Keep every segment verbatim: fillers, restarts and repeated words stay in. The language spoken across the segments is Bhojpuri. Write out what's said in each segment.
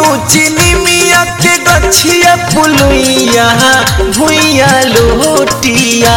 ऊंची निमिया के गछिया पुलुइया भुइया लोटिया।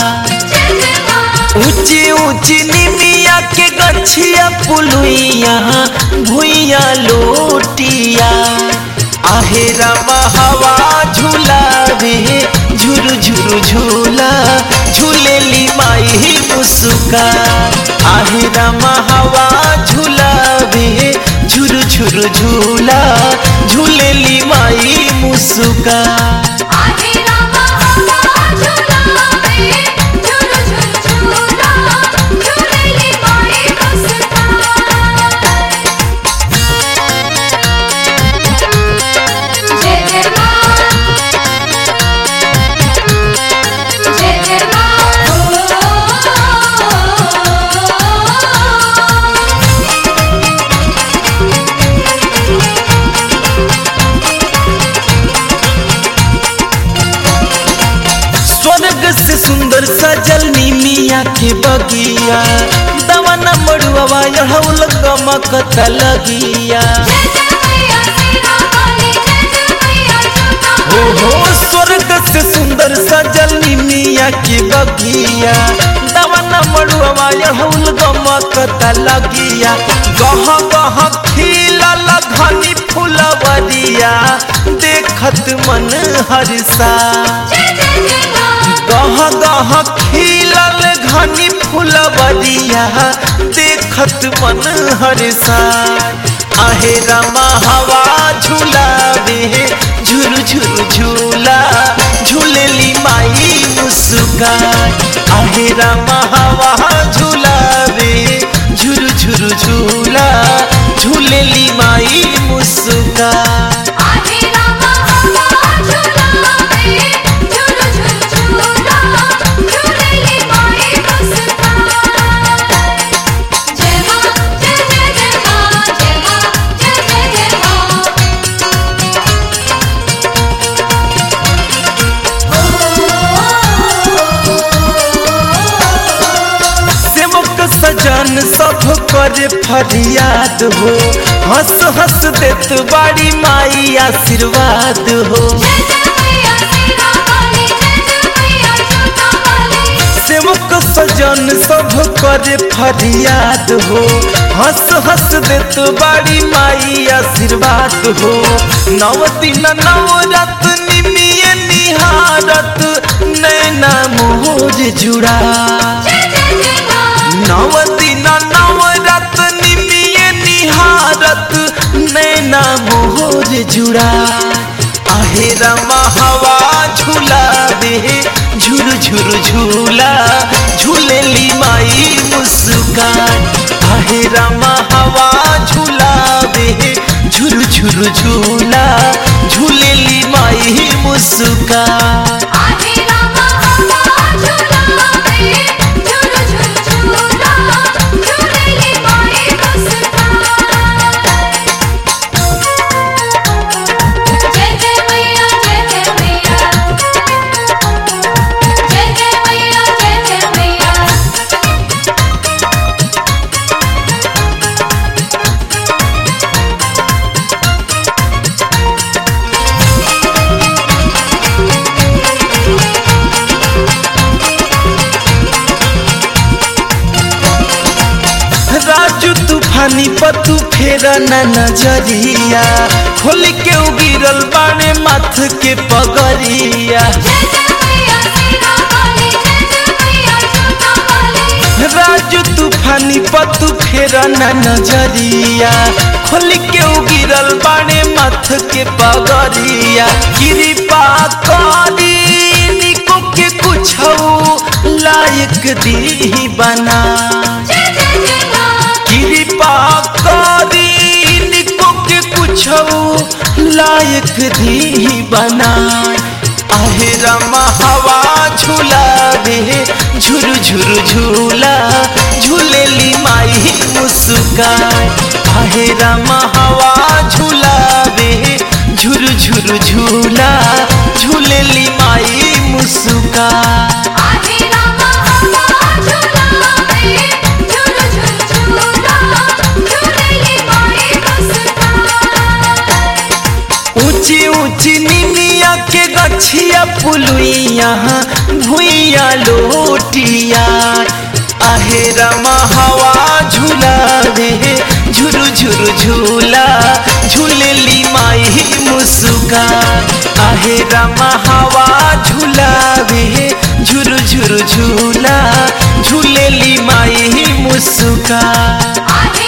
ऊंची ऊंची निमिया के गछिया पुलुइया भुइया लोटिया। आहेरा हवा झूलावे झुरु झुरु झूला झूलेली माई मुस्का। आहेरा हवा झूलावे झुरु झुरु झूला झूलेली माई मुस्का। से सुंदर सजल निमिया के बगिया दवाना मड़ुआ यहउल गमकत लगिया। हो हो स्वर्ग से सुंदर सजल निमिया के बगिया दवाना मड़ुआ यहउल गमकत लगिया। गह गह खिलल घनी फुलवरिया देखत मन हर्षा। गह गह खिलल घनी फुलवरिया देखत मन हर्षा। आहेरा हवा झूलावे झुरु झुरु झूला झूलेली माई मुस्का। आहेरा हवा झूलावे झुरु झुरु झूला झूलेली माई मुस्का। सजन सब करे फरियाद हो हंस हंस देत बाड़ी माई आशीर्वाद हो। सेवक सजन सब करे फरियाद हो हंस हंस देत बाड़ी माई आशीर्वाद हो। नव दिन नवरत निमिये निहारत नैना मोर जुड़ा। नव दिन नवरत निमिये निहारत नैना मोर जुड़ा। आहेरा हवा झूलावे झुरु झुरु झूला झूलेली माई मुस्का। आहेरा हवा झूलावे झुरु झुरु झूला झूलेली माई मुस्का। राजू तूफानी पतू फेरा ना नजरिया खोल के उगिरल बाणे माथ के पगरिया। राजू तूफानी पतू फेरा ना नजरिया खोल के उगिरल बाणे माथ के पगरिया। कृपा करी निको के कुछ लायक दी बना। कृपा करी निको के कुछ लायक दी बना। आहेरा हवा झूलावे झुरु झुरु झूला झूलेली माई मुस्का। आहेरा हवा झूलावे झुरु झुरु झूला झूलेली माई मुस्का। ऊंची निमिया के गछिया पुलुइया भुइया लोटिया आहे रमा हवा झूलावे झुरु झुरु झूला झूलेली माई मुस्का आहे रमा हवा झूलावे झुरु झुरु झूला झूलेली माई मुस्का।